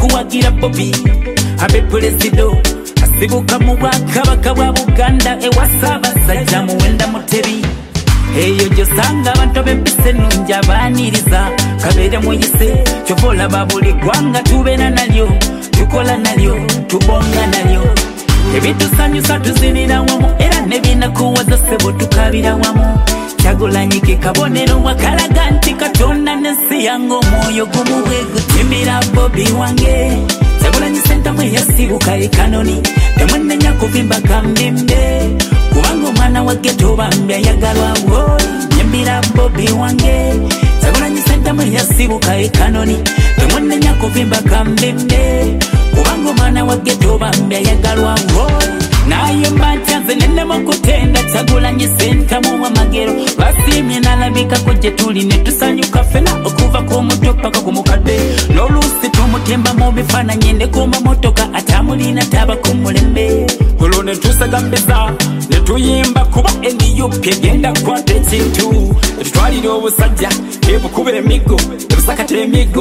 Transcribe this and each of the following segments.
kuwagira Bobby abe presido asibuka mu bwakabaka bwa Buganda ewasabasajja Muwenda Mutebi eyo gyosanga abantu bempise nungi abaniriza kabeere muyise kyovola babuli gwanga tubeera nalyo tukola nalyo tubonga nalyo ebitusanyusa tuzinira wamu era nebinakuwaza ssebo tukabira wamu Kyagulanyi ke kabonero wakalaga nti Katonda n'ensi yange omwoyo gumu bwe gutimbira Bobby wange Kyagulanyi sentamu yasibuka ekanoni temwenenya kuvimba kambimbe kubanga omwana wa ghetto bambi ayagalwa nyimbira Bobby wange Kyagulanyi sentamu yasibuka ekanoni temwenenya kuvimba kambimbe kubanga omwana wa ghetto bambi ayagalwa naye mbantyanze nenema kutenda Kyagulanyi sentamu w'amagero basimye nalabikako gye tuli ne tusanyuka ffena okuva ku muto paka ku mukadde n'oluusi tumutemba mu bifaananyi ne ku mamotoka atamulina taba ku mulembe olwo ne tusagambiza ne tuyimba kuba NUP egenda kwata ekintu etutwalira obusajja ebukubira emigo ebusakata emigo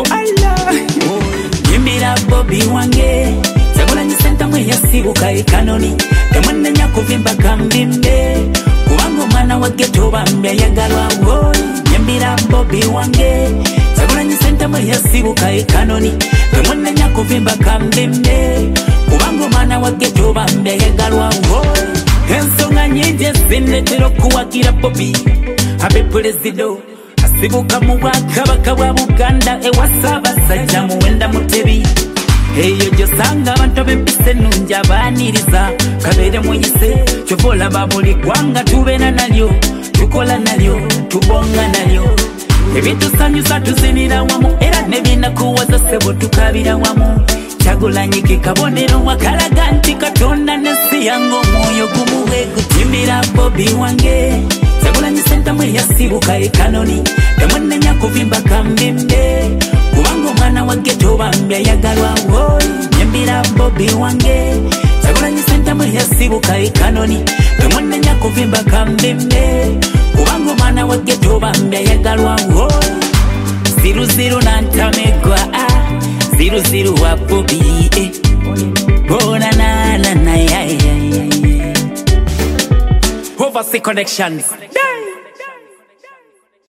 yimbira Bobby wange Kyagulanyi sentamu yasibuka ekanoni temwenenya kuvimba kambimbe kubanga omwana wa ghetto bambi ayagalwa nyimbira Bobby wange Kyagulanyi sentamu yasibuka ekanoni temwenenya kuvimba kambimbe kubanga omwana wa ghetto bambi ayagalwa ensonga nyingi ezinetera okuwagira Bobby abe presido asibuka mu bwakabaka bwa Buganda ewasabasajja Muwenda Mutebi eyo gyosanga abantu bempise nungi abaniriza kabeere muyise kyovola babuli gwanga tubeera nalyo tukola nalyo tubonga nalyo ebitusanyusa tuzinira wamu era nebinakuwaza ssebo tukabira wamu Kyagulanyi ke kabonero wakalaga nti Katonda n'ensi yange omwoyo gumu bwe gutimbira Bobby wange Kyagulanyi sentamu yasibuka ekanoni temwenenya kuvimba kambimbe kubanga omwana wa ghetto bambi ayagalwa nyimbira Bobby wange Kyagulanyi sentamu yasibuka ekanoni temwenenya kuvimba kambimbe kubanga omwana wa ghetto bambi ayagalwa ziruziru nantamegwa ziruziru wa Bobby bona na Overseas Connections.